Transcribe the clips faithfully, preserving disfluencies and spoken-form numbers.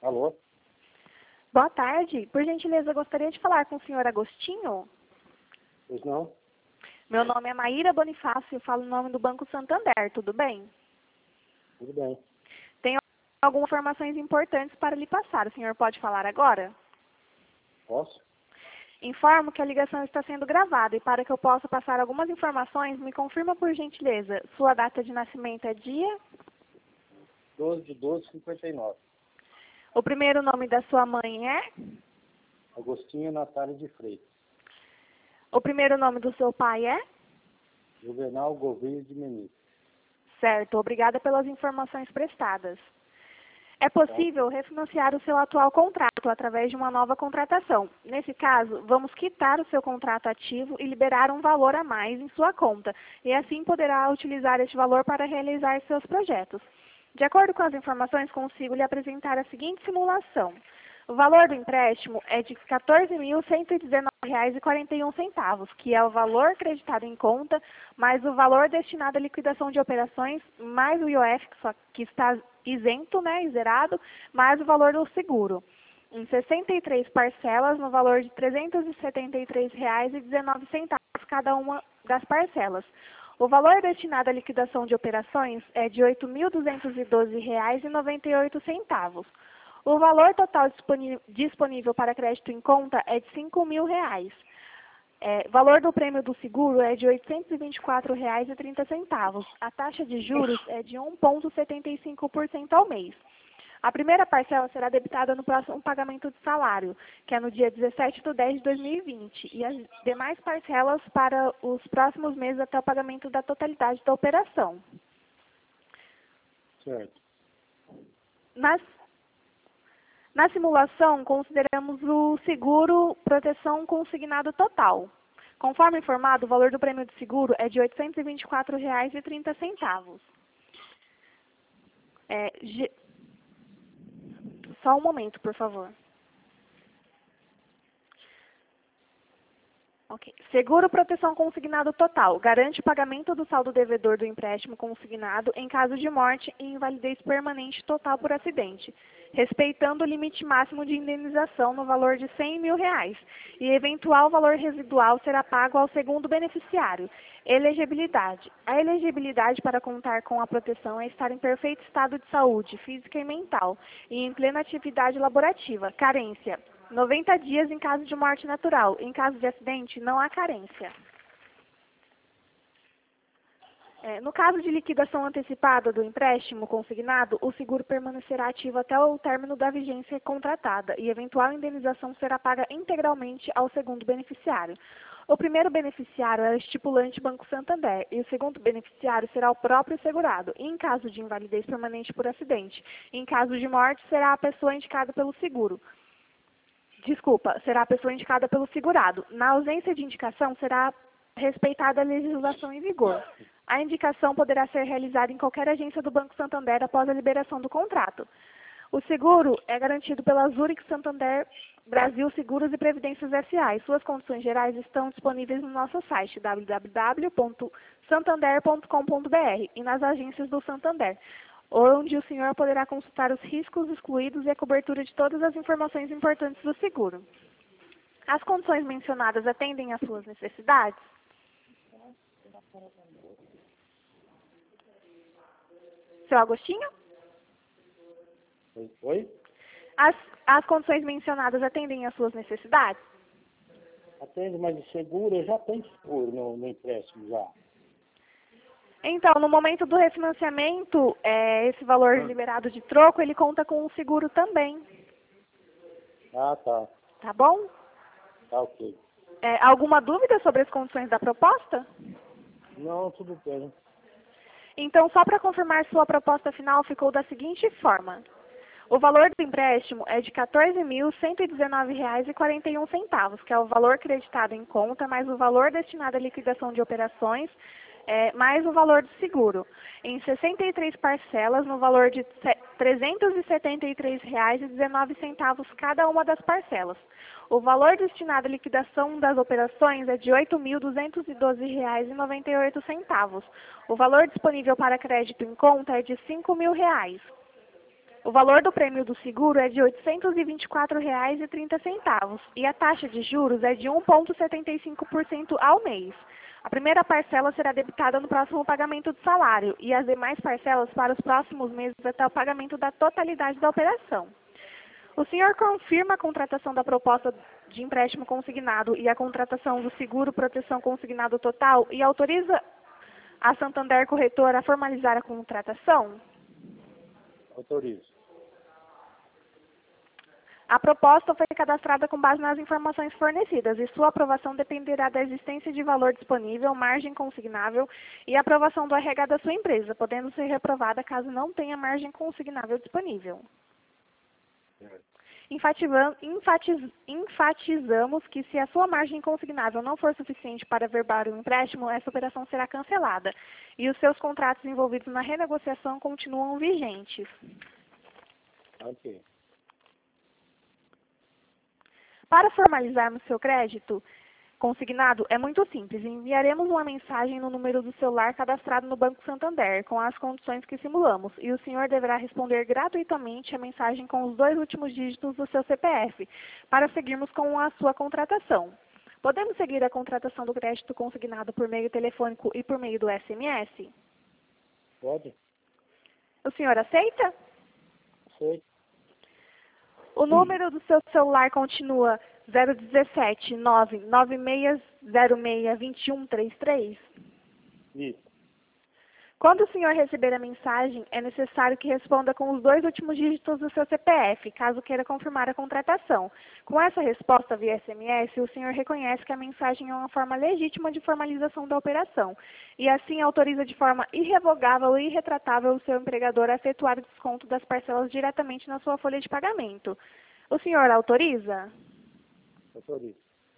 Alô? Boa tarde. Por gentileza, eu gostaria de falar com o senhor Agostinho. Pois não? Meu nome é Maíra Bonifácio, eu falo em nome do Banco Santander, tudo bem? Tudo bem. Tenho algumas informações importantes para lhe passar. O senhor pode falar agora? Posso? Informo que a ligação está sendo gravada e para que eu possa passar algumas informações, me confirma por gentileza. Sua data de nascimento é dia? doze de doze de cinquenta e nove. O primeiro nome da sua mãe é? Agostinho Natália de Freitas. O primeiro nome do seu pai é? Juvenal Gouveia de Menezes. Certo, obrigada pelas informações prestadas. É possível refinanciar o seu atual contrato através de uma nova contratação. Nesse caso, vamos quitar o seu contrato ativo e liberar um valor a mais em sua conta, e assim poderá utilizar este valor para realizar seus projetos. De acordo com as informações, consigo lhe apresentar a seguinte simulação. O valor do empréstimo é de quatorze mil cento e dezenove reais e quarenta e um centavos, que é o valor creditado em conta, mais o valor destinado à liquidação de operações, mais o I O F, que, só, que está isento, né, zerado, mais o valor do seguro. Em sessenta e três parcelas, no valor de trezentos e setenta e três reais e dezenove centavos cada uma das parcelas. O valor destinado à liquidação de operações é de oito mil duzentos e doze reais e noventa e oito centavos. O valor total disponível para crédito em conta é de cinco mil reais. É, valor do prêmio do seguro é de oitocentos e vinte e quatro reais e trinta centavos. A taxa de juros é de um vírgula setenta e cinco por cento ao mês. A primeira parcela será debitada no próximo pagamento de salário, que é no dia dezessete de dez de dois mil e vinte, e as demais parcelas para os próximos meses até o pagamento da totalidade da operação. Certo. Nas Na simulação, consideramos o seguro proteção consignado total. Conforme informado, o valor do prêmio de seguro é de oitocentos e vinte e quatro reais e trinta centavos. É, ge... Só um momento, por favor. Okay. Seguro proteção consignado total. Garante o pagamento do saldo devedor do empréstimo consignado em caso de morte e invalidez permanente total por acidente, respeitando o limite máximo de indenização no valor de cem mil reais, e eventual valor residual será pago ao segundo beneficiário. Elegibilidade. A elegibilidade para contar com a proteção é estar em perfeito estado de saúde, física e mental, e em plena atividade laborativa. Carência. noventa dias em caso de morte natural. Em caso de acidente, não há carência. É, no caso de liquidação antecipada do empréstimo consignado, o seguro permanecerá ativo até o término da vigência contratada e eventual indenização será paga integralmente ao segundo beneficiário. O primeiro beneficiário é o estipulante Banco Santander e o segundo beneficiário será o próprio segurado. E em caso de invalidez permanente por acidente, em caso de morte, será a pessoa indicada pelo seguro. Desculpa, será a pessoa indicada pelo segurado. Na ausência de indicação, será respeitada a legislação em vigor. A indicação poderá ser realizada em qualquer agência do Banco Santander após a liberação do contrato. O seguro é garantido pela Zurich Santander Brasil Seguros e Previdências S A e suas condições gerais estão disponíveis no nosso site w w w ponto santander ponto com ponto b r e nas agências do Santander, onde o senhor poderá consultar os riscos excluídos e a cobertura de todas as informações importantes do seguro. As condições mencionadas atendem às suas necessidades? Seu Agostinho? Oi? As, as condições mencionadas atendem às suas necessidades? Atende, mas de seguro, eu já tenho seguro no, no empréstimo já. Então, no momento do refinanciamento, é, esse valor Hum. liberado de troco, ele conta com o seguro também. Ah, tá. Tá bom? Tá ok. É, alguma dúvida sobre as condições da proposta? Não, tudo bem. Então, só para confirmar, sua proposta final ficou da seguinte forma. O valor do empréstimo é de quatorze mil cento e dezenove reais e quarenta e um centavos, que é o valor creditado em conta, mais o valor destinado à liquidação de operações, é, mais o valor do seguro, em sessenta e três parcelas, no valor de trezentos e setenta e três reais e dezenove centavos cada uma das parcelas. O valor destinado à liquidação das operações é de oito mil duzentos e doze reais e noventa e oito centavos. O valor disponível para crédito em conta é de cinco mil reais. O valor do prêmio do seguro é de oitocentos e vinte e quatro reais e trinta centavos e a taxa de juros é de um vírgula setenta e cinco por cento ao mês. A primeira parcela será debitada no próximo pagamento do salário e as demais parcelas para os próximos meses até o pagamento da totalidade da operação. O senhor confirma a contratação da proposta de empréstimo consignado e a contratação do seguro proteção consignado total e autoriza a Santander Corretora a formalizar a contratação? Autorizo. A proposta foi cadastrada com base nas informações fornecidas e sua aprovação dependerá da existência de valor disponível, margem consignável e aprovação do R H da sua empresa, podendo ser reprovada caso não tenha margem consignável disponível. Enfatizam- enfatiz- Enfatizamos que se a sua margem consignável não for suficiente para averbar o empréstimo, essa operação será cancelada e os seus contratos envolvidos na renegociação continuam vigentes. Ok. Para formalizarmos seu crédito consignado, é muito simples. Enviaremos uma mensagem no número do celular cadastrado no Banco Santander, com as condições que simulamos, e o senhor deverá responder gratuitamente a mensagem com os dois últimos dígitos do seu C P F, para seguirmos com a sua contratação. Podemos seguir a contratação do crédito consignado por meio telefônico e por meio do S M S? Pode? O senhor aceita? Sei. O número do seu celular continua zero um sete, nove nove seis zero seis, dois um três três? Isso. Quando o senhor receber a mensagem, é necessário que responda com os dois últimos dígitos do seu C P F, caso queira confirmar a contratação. Com essa resposta via S M S, o senhor reconhece que a mensagem é uma forma legítima de formalização da operação e assim autoriza de forma irrevogável e irretratável o seu empregador a efetuar o desconto das parcelas diretamente na sua folha de pagamento. O senhor autoriza? Autorizo.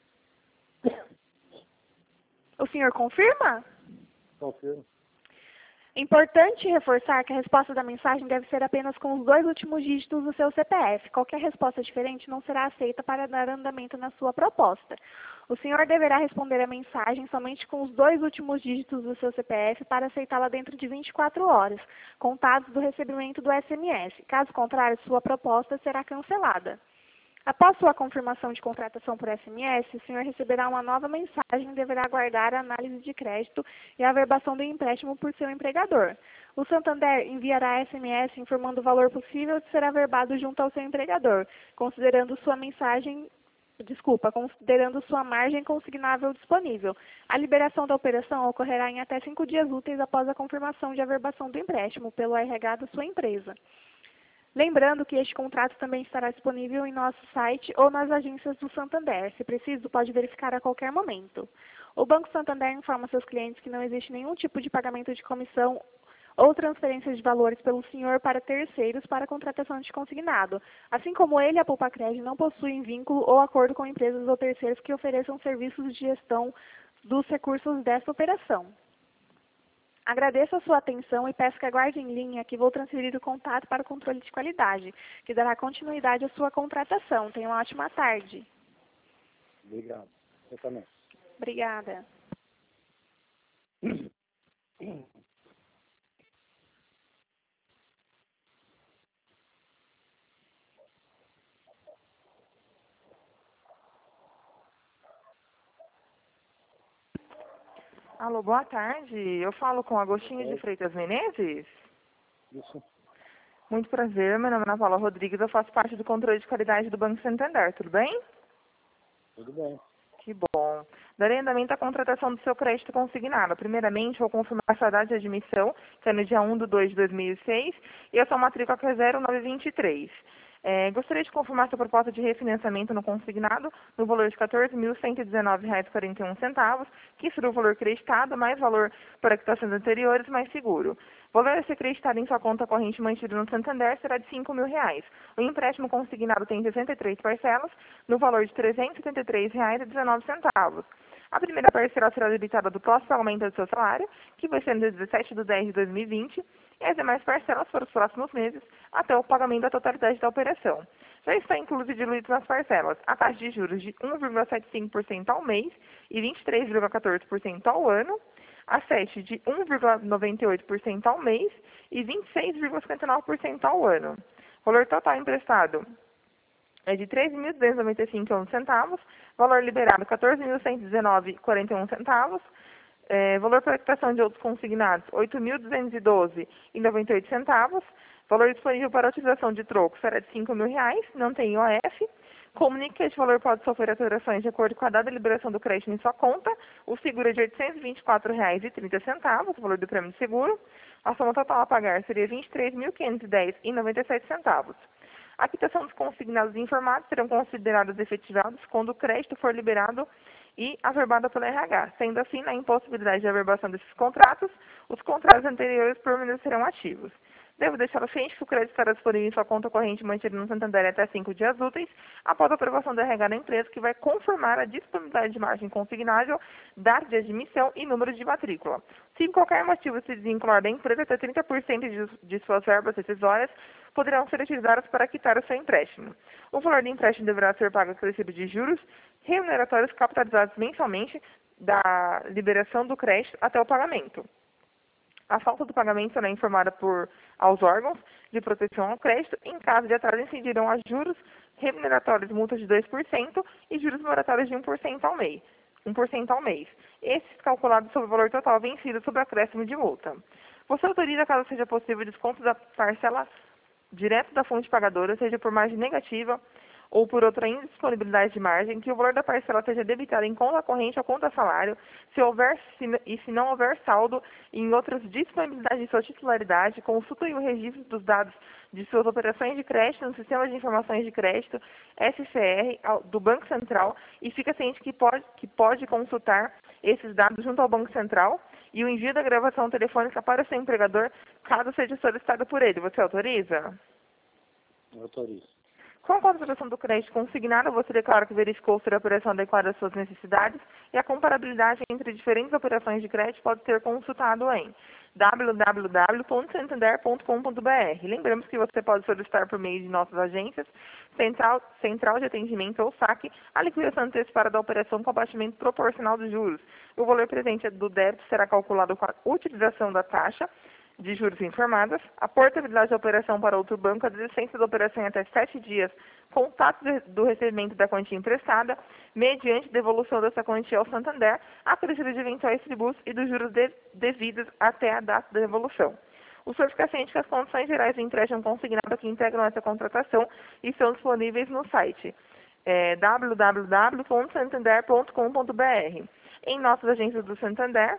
O senhor confirma? Confirmo. Importante reforçar que a resposta da mensagem deve ser apenas com os dois últimos dígitos do seu C P F. Qualquer resposta diferente não será aceita para dar andamento na sua proposta. O senhor deverá responder a mensagem somente com os dois últimos dígitos do seu C P F para aceitá-la dentro de vinte e quatro horas, contados do recebimento do S M S. Caso contrário, sua proposta será cancelada. Após sua confirmação de contratação por S M S, o senhor receberá uma nova mensagem e deverá aguardar a análise de crédito e a averbação do empréstimo por seu empregador. O Santander enviará S M S informando o valor possível de ser averbado junto ao seu empregador, considerando sua mensagem, desculpa, considerando sua margem consignável disponível. A liberação da operação ocorrerá em até cinco dias úteis após a confirmação de averbação do empréstimo pelo R H da sua empresa. Lembrando que este contrato também estará disponível em nosso site ou nas agências do Santander. Se preciso, pode verificar a qualquer momento. O Banco Santander informa seus clientes que não existe nenhum tipo de pagamento de comissão ou transferência de valores pelo senhor para terceiros para a contratação de consignado. Assim como ele, a Poupa-Cred não possuem vínculo ou acordo com empresas ou terceiros que ofereçam serviços de gestão dos recursos desta operação. Agradeço a sua atenção e peço que aguarde em linha que vou transferir o contato para o controle de qualidade, que dará continuidade à sua contratação. Tenha uma ótima tarde. Obrigado. Eu também. Obrigada. Alô, boa tarde. Eu falo com Agostinho de Oi. Freitas Menezes. Isso. Muito prazer, meu nome é Ana Paula Rodrigues, eu faço parte do controle de qualidade do Banco Santander, tudo bem? Tudo bem. Que bom. Darei andamento à contratação do seu crédito consignado. Primeiramente, vou confirmar a sua data de admissão, que é no dia um de dois de dois mil e seis, e a sua matrícula que é zero nove vinte e três. É, gostaria de confirmar sua proposta de refinanciamento no consignado no valor de quatorze mil cento e dezenove reais e quarenta e um centavos, que será o valor creditado, mais valor para quitações anteriores, mais seguro. O valor a ser creditado em sua conta corrente mantida no Santander será de cinco mil reais. O empréstimo consignado tem sessenta e três parcelas, no valor de trezentos e setenta e três reais e dezenove centavos. A primeira parcela será debitada do pós-pagamento do seu salário, que vai ser no dia dezessete de dez de dois mil e vinte, e as demais parcelas para os próximos meses, até o pagamento da totalidade da operação. Já está incluso e diluído nas parcelas a taxa de juros de um vírgula setenta e cinco por cento ao mês e vinte e três vírgula quatorze por cento ao ano, a sete de um vírgula noventa e oito por cento ao mês e vinte e seis vírgula cinquenta e nove por cento ao ano. Valor total emprestado é de treze mil duzentos e noventa e cinco vírgula onze centavos. Valor liberado, quatorze mil cento e dezenove vírgula quarenta e um centavos. É, valor para quitação de outros consignados, oito mil duzentos e doze vírgula noventa e oito centavos. Valor disponível para utilização de troco será de cinco mil reais, não tem I O F. Comunique que este valor pode sofrer alterações de acordo com a data de liberação do crédito em sua conta. O seguro é de oitocentos e vinte e quatro reais e trinta centavos, o valor do prêmio de seguro. A soma total a pagar seria vinte e três mil quinhentos e dez reais e noventa e sete centavos. A quitação dos consignados informados serão considerados efetivados quando o crédito for liberado e averbado pela R H. Sendo assim, na impossibilidade de averbação desses contratos, os contratos anteriores permanecerão ativos. Devo deixar ciente que o crédito estará disponível em sua conta corrente mantida no Santander até cinco dias úteis, após a aprovação da R H da empresa, que vai confirmar a disponibilidade de margem consignável, data de admissão e número de matrícula. Se por qualquer motivo se desvincular da empresa, até trinta por cento de, de suas verbas decisórias poderão ser utilizadas para quitar o seu empréstimo. O valor do empréstimo deverá ser pago com recibo de juros remuneratórios capitalizados mensalmente da liberação do crédito até o pagamento. A falta do pagamento será informada por, aos órgãos de proteção ao crédito. Em caso de atraso, incidirão a juros remuneratórios, multas de dois por cento e juros moratórios de um por cento ao mês. um por cento ao mês. Esses calculados sobre o valor total vencido sobre acréscimo de multa. Você autoriza, caso seja possível, desconto da parcela direto da fonte pagadora, seja por margem negativa ou por outra indisponibilidade de margem, que o valor da parcela seja debitado em conta corrente ou conta salário, se houver se, e se não houver saldo em outras disponibilidades de sua titularidade, consulte o registro dos dados de suas operações de crédito no Sistema de Informações de Crédito, S C R, do Banco Central, e fica ciente que pode, que pode consultar esses dados junto ao Banco Central e o envio da gravação telefônica para o seu empregador, caso seja solicitado por ele. Você autoriza? Eu autorizo. Com a contratação do crédito consignado, você declara que verificou se a operação adequada às suas necessidades e a comparabilidade entre diferentes operações de crédito pode ser consultado em w w w ponto santander ponto com ponto b r. Lembramos que você pode solicitar por meio de nossas agências, Central, Central de Atendimento ou saque, a liquidação antecipada da operação com abatimento proporcional dos juros. O valor presente do débito será calculado com a utilização da taxa de juros informadas, a portabilidade da operação para outro banco, a desistência da operação em até sete dias, contato do recebimento da quantia emprestada, mediante devolução dessa quantia ao Santander, acrescido de eventuais tributos e dos juros de, devidos até a data da devolução. O senhor fica ciente que as condições gerais do empréstimo consignado que integram essa contratação estão disponíveis no site é, w w w ponto santander ponto com ponto b r. Em nossas agências do Santander,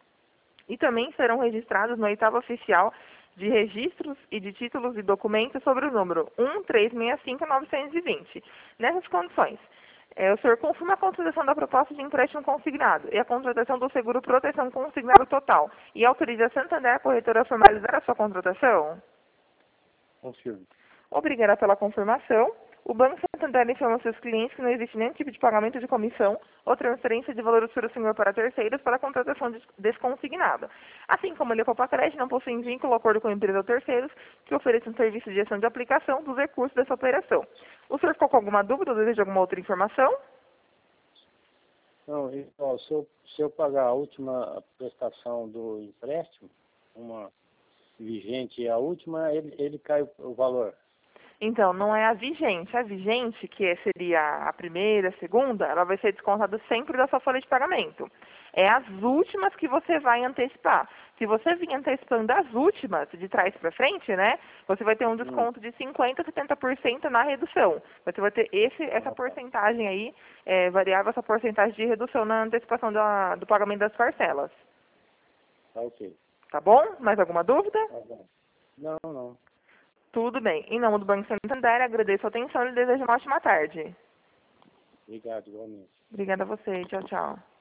e também serão registrados no oitavo oficial de registros e de títulos e documentos sobre o número um três seis cinco nove dois zero. Nessas condições, é, o senhor confirma a contratação da proposta de empréstimo consignado e a contratação do seguro proteção consignado total e autoriza a Santander Corretora a formalizar a sua contratação? Confirmo. Obrigada pela confirmação. O Banco Santander informa seus clientes que não existe nenhum tipo de pagamento de comissão ou transferência de valores para o senhor para terceiros para a contratação desconsignada. Assim como ele Copa Crédito não possui vínculo ou acordo com a empresa ou terceiros que ofereçam serviço de gestão de aplicação dos recursos dessa operação. O senhor ficou com alguma dúvida ou deseja alguma outra informação? Não, ó, se, eu, se eu pagar a última prestação do empréstimo, uma vigente e a última, ele, ele cai o, o valor. Então, não é a vigente. A vigente, que seria a primeira, a segunda, ela vai ser descontada sempre da sua folha de pagamento. É as últimas que você vai antecipar. Se você vir antecipando as últimas, de trás para frente, né, você vai ter um desconto de cinquenta por cento, setenta por cento na redução. Você vai ter esse, essa porcentagem aí, é, variável, essa porcentagem de redução na antecipação da, do pagamento das parcelas. Tá ok. Tá bom? Mais alguma dúvida? Tá bom. Não, não. Tudo bem. Em nome do Banco Santander, agradeço a atenção e lhe desejo uma ótima tarde. Obrigado, igualmente. Obrigada a você. Tchau, tchau.